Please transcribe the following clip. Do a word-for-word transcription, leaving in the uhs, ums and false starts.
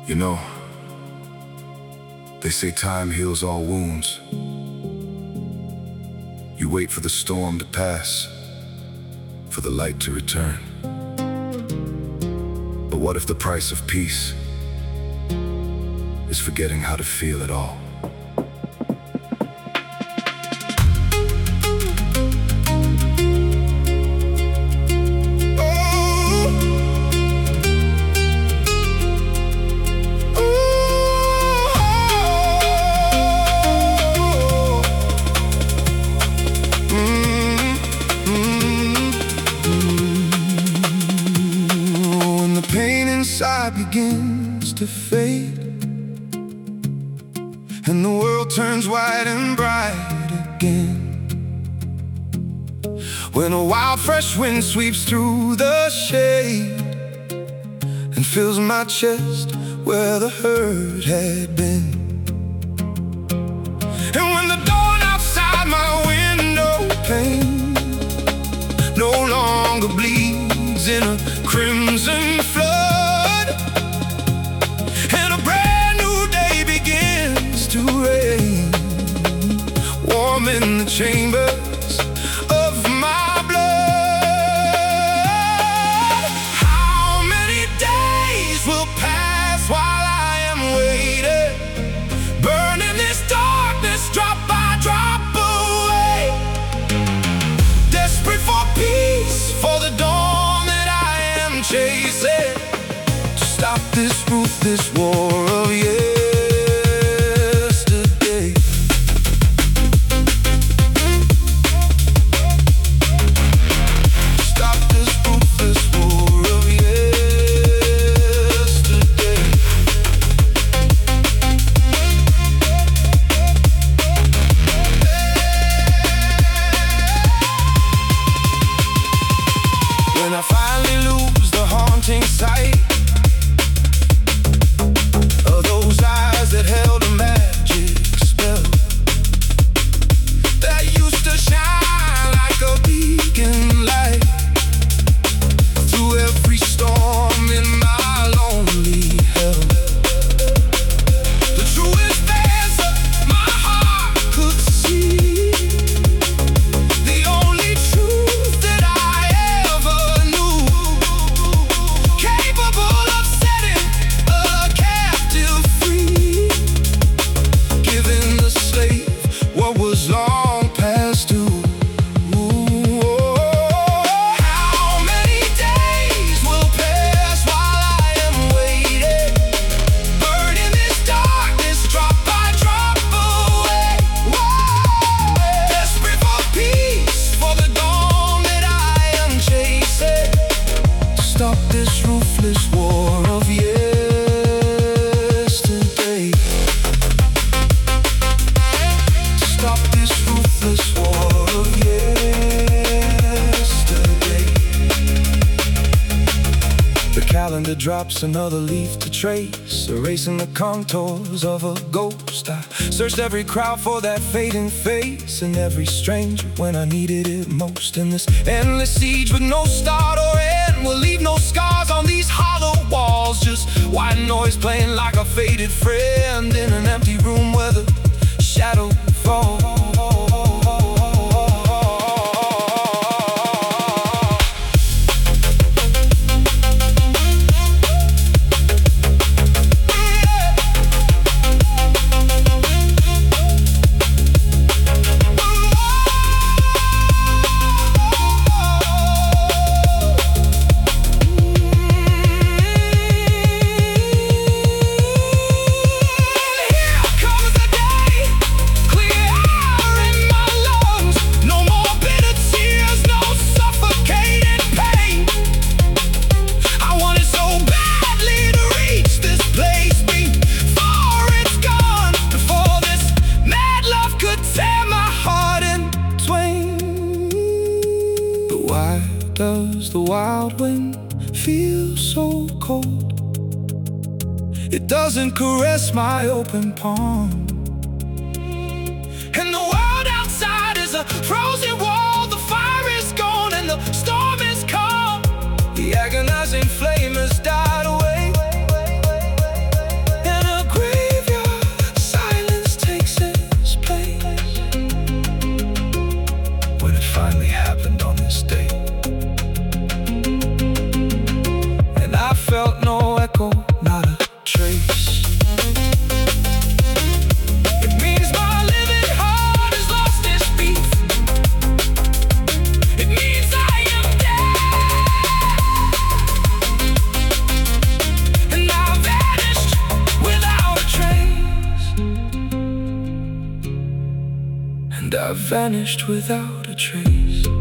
You know, they say time heals all wounds. You wait for the storm to pass, for the light to return. But what if the price of peace is forgetting how to feel at all? Begins to fade, and the world turns white and bright again. When a wild fresh wind sweeps through the shade and fills my chest where the hurt had been. And when the dawn outside my window pane no longer bleeds in a crimson flood, to rain, warm in the chambers of my blood. How many days will pass while I am waiting, burning this darkness drop by drop away, desperate for peace, for the dawn that I am chasing, to stop this ruthless war of years. When I finally lose the haunting sight of those eyes that held a magic spell, that used to shine like a beacon light through every storm in my lonely hell. The truest answer my heart could see, the only truth that I ever knew, capable of setting a captive free, giving the slave what was long past due. How many days will pass while I am waiting, burning this darkness drop by drop away, desperate for peace, for the dawn that I am chasing, to stop this ruthless war of yesterday, to stop this ruthless war of yesterday. The calendar drops another leaf to trace, erasing the contours of a ghost. I searched every crowd for that fading face, and every stranger when I needed it most. And this endless siege with no start or end will leave no scars on these hollow walls, just white noise playing like a faded friend in an empty room where the shadow falls. Why does the wild wind feel so cold? It doesn't caress my open palm, and the world outside is a frozen wall. The fire is gone and the storm is calm. The agonizing flame has died away. I vanished without a trace.